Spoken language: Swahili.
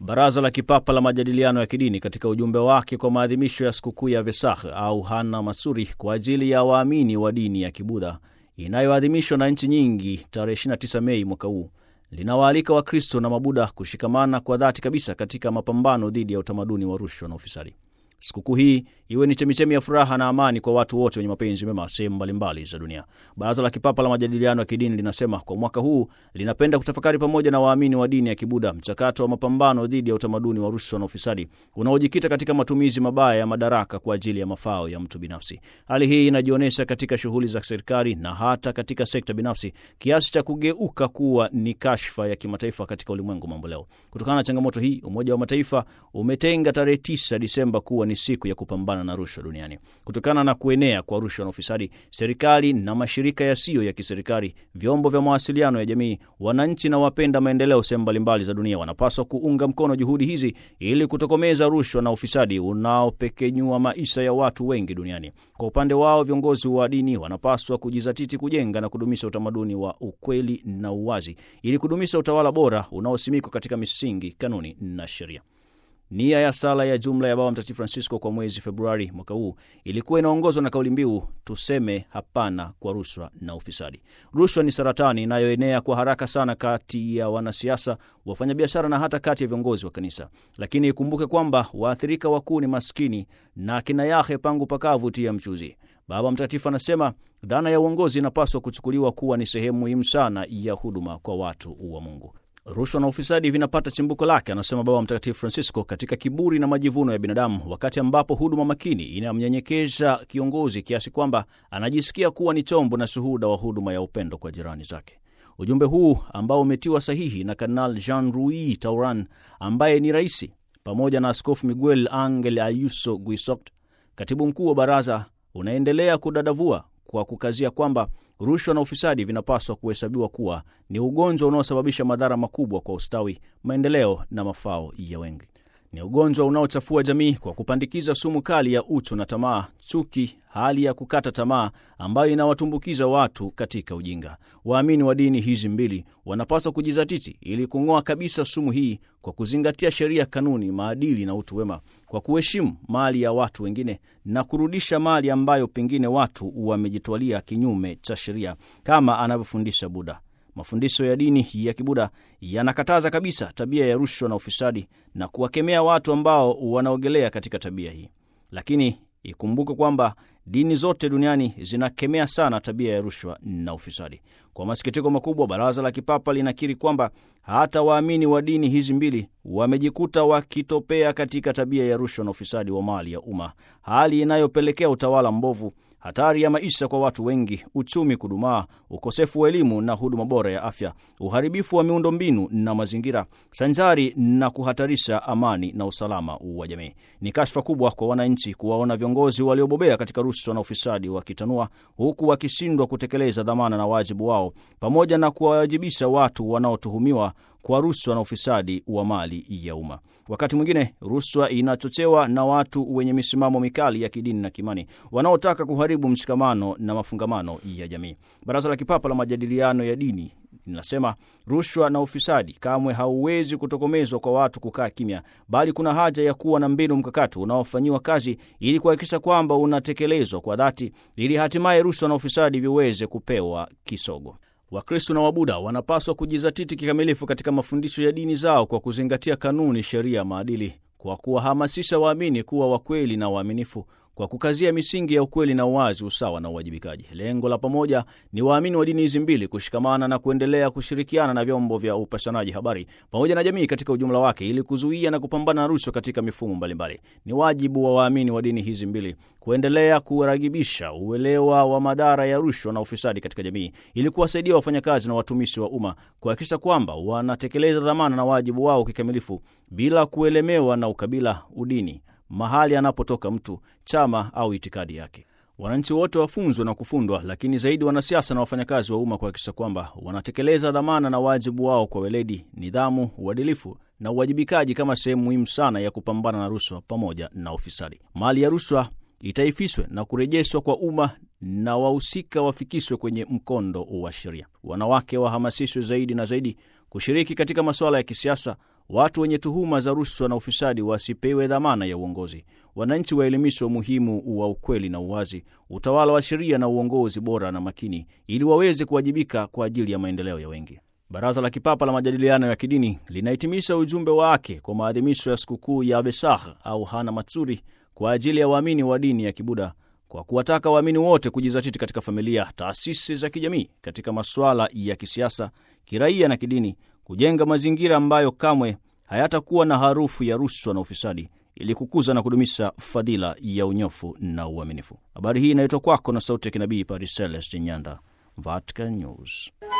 Baraza la Kipapa la Majadiliano ya Kidini katika ujumbe wake kwa maadhimisho ya sikukuu ya Vesakh au Hana Masuri kwa ajili ya waamini wa dini ya Kibudha inayoadhimishwa na nchi nyingi tarehe 29 Mei mwaka huu, linawaalika Wakristo na Mabuddha kushikamana kwa dhati kabisa katika mapambano dhidi ya utamaduni wa rushwa na ufisadi. Sikukuu hii iwe ni chemichemi ya furaha na amani kwa watu wote wenye mapenzi mema sehemu mbalimbali za dunia. Baraza la Kipapa la Majadiliano ya Kidini linasema kwa mwaka huu linapenda kutafakari pamoja na waamini wa dini ya Kibudha mchakato wa mapambano dhidi ya utamaduni wa rushwa na ufisadi unaojikita katika matumizi mabaya ya madaraka kwa ajili ya mafao ya mtu binafsi. Hali hii inajionyesha katika shughuli za serikali na hata katika sekta binafsi kiasi cha kugeuka kuwa ni kashfa ya kimataifa katika ulimwengu mambo leo. Kutokana na changamoto hii, Umoja wa Mataifa umetenga tarehe 9 Disemba kuwa ni siku ya kupambana na rushwa duniani. Kutokana na kuenea kwa rushwa na ufisadi, serikali na mashirika yasiyo ya kiserikali, vyombo vya mawasiliano ya jamii, wananchi na wapenda maendeleo sehemu mbalimbali za dunia wanapaswa kuunga mkono juhudi hizi ili kutokomeza rushwa na ufisadi unaopekenyua maisha ya watu wengi duniani. Kwa upande wao, viongozi wa dini wanapaswa kujizatiti kujenga na kudumisha utamaduni wa ukweli na uwazi ili kudumisha utawala bora unaosimikwa katika misingi, kanuni na sheria. Nia ya sala ya jumla ya Baba Mtakatifu Francisco kwa mwezi Februari mwaka huu ilikuwa inaongozwa na kauli mbiu tuseme hapana kwa rushwa na ufisadi. Rushwa ni saratani inayoenea kwa haraka sana kati ya wanasiasa, wafanyabiashara na hata kati ya viongozi wa kanisa. Lakini ikumbuke kwamba waathirika wakuu ni maskini na kina yahe pangu pakavu tia mchuzi. Baba Mtakatifu anasema dhana ya uongozi inapaswa kuchukuliwa kuwa ni sehemu muhimu sana ya huduma kwa watu wa Mungu. Rushwa na ufisadi vinapata chimbuko lake, anasema Baba Mtakatifu Francisco, katika kiburi na majivuno ya binadamu, wakati ambapo huduma makini inamnyenyekesha kiongozi kiasi kwamba anajisikia kuwa ni chombo na shuhuda wa huduma ya upendo kwa jirani zake. Ujumbe huu ambao umetiwa sahihi na Kardinal Jean-Louis Tauran ambaye ni raisi, pamoja na Askofu Miguel Angel Ayuso Guisoct, katibu mkuu wa baraza, unaendelea kudadavua kwa kukazia kwamba rushwa na ufisadi vinapaswa kuhesabiwa kuwa ni ugonjwa unaosababisha madhara makubwa kwa ustawi, maendeleo na mafao ya wengi. Ni ugonjwa unaochafua jamii kwa kupandikiza sumu kali ya uchu na tamaa, chuki, hali ya kukata tamaa ambayo inawatumbukiza watu katika ujinga. Waamini wa dini hizi mbili wanapaswa kujizatiti ili kung'oa kabisa sumu hii kwa kuzingatia sheria, kanuni, maadili na utu wema, kwa kuheshimu mali ya watu wengine na kurudisha mali ambayo pengine watu wamejitwalia kinyume cha sheria, kama anavyofundisha Buddha. Mafundisho ya dini ya Kibudha yanakataza kabisa tabia ya rushwa na ufisadi na kuwakemea watu ambao wanaogelea katika tabia hii. Lakini ikumbuke kwamba dini zote duniani zinakemea sana tabia ya rushwa na ufisadi. Kwa masikitiko makubwa, Baraza la Kipapa linakiri kwamba hata waamini wa dini hizi mbili wamejikuta wakitopea katika tabia ya rushwa na ufisadi wa mali ya umma, hali inayopelekea utawala mbovu, hatari ya maisha kwa watu wengi, uchumi kudumaa, ukosefu wa elimu na huduma bora ya afya, uharibifu wa miundombinu na mazingira, sanjari na kuhatarisha amani na usalama wa jamii. Ni kashfa kubwa kwa wananchi kuwaona viongozi waliobobea katika rushwa na ufisadi wakitanua, huku wakishindwa kutekeleza dhamana na wajibu wao, pamoja na kuwajibisha watu wanaotuhumiwa kwa rushwa na ufisadi wa mali ya umma. Wakati mwingine rushwa inachochewa na watu wenye misimamo mikali ya kidini na kimani wanaotaka kuharibu mshikamano na mafungamano ya jamii. Baraza la Kipapa la Majadiliano ya Dini linasema rushwa na ufisadi kamwe hauwezi kutokomezwa kwa watu kukaa kimya, bali kuna haja ya kuwa na mbinu mkakati unaofanyiwa kazi ili kuhakikisha kwamba unatekelezwa kwa dhati, ili hatimaye rushwa na ufisadi viweze kupewa kisogo. Wakristo na Wabuddha wanapaswa kujizatiti kikamilifu katika mafundisho ya dini zao kwa kuzingatia kanuni, sheria, maadili, kwa kuwahamasisha waamini kuwa wakweli na waaminifu, kwa kukazia misingi ya ukweli na uwazi, usawa na uwajibikaji. Lengo la pamoja ni waamini wa dini hizi mbili kushikamana na kuendelea kushirikiana na vyombo vya upashanaji habari pamoja na jamii katika ujumla wake ili kuzuia na kupambana na rushwa katika mifumo mbalimbali. Ni wajibu wa waamini wa dini hizi mbili kuendelea kuragibisha uelewa wa madhara ya rushwa na ufisadi katika jamii ili kuwasaidia wafanyakazi na watumishi wa umma kuhakikisha kwamba wanatekeleza dhamana na wajibu wao kikamilifu bila kuelemewa na ukabila, udini, mahali anapotoka mtu, chama au itikadi yake. Wananchi wote wafunzwe na kufundwa, lakini zaidi wanasiasa na wafanyakazi wa umma kuhakikisha kwamba wanatekeleza dhamana na wajibu wao kwa weledi, nidhamu, uadilifu na uwajibikaji kama sehemu muhimu sana ya kupambana na rushwa pamoja na ufisadi. Mali ya rushwa itaifishwe na kurejeshwa kwa umma na wahusika wafikishwe kwenye mkondo wa sheria. Wanawake wahamasishwe zaidi na zaidi kushiriki katika masuala ya kisiasa, watu wenye tuhuma za rushwa na ufisadi wasipewe dhamana ya uongozi. Wananchi waelimishwe umuhimu wa ukweli na uwazi, utawala wa sheria na uongozi bora na makini, ili waweze kuwajibika kwa ajili ya maendeleo ya wengi. Baraza la Kipapa la Majadiliano ya Kidini linahitimisha ujumbe wake kwa maadhimisho ya sikukuu ya Vesakh au Hana Matsuri kwa ajili ya waamini wa dini ya Kibuda, kwa kuwataka waamini wote kujizatiti katika familia, taasisi za kijamii, katika masuala ya kisiasa, kiraia na kidini, kujenga mazingira ambayo kamwe hayatakuwa na harufu ya rushwa na ufisadi, ili kukuza na kudumisha fadhila ya unyofu na uaminifu. Habari hii inaitwa kwako na sauti ya kinabii Padre Celestin Nyanda, Vatican News.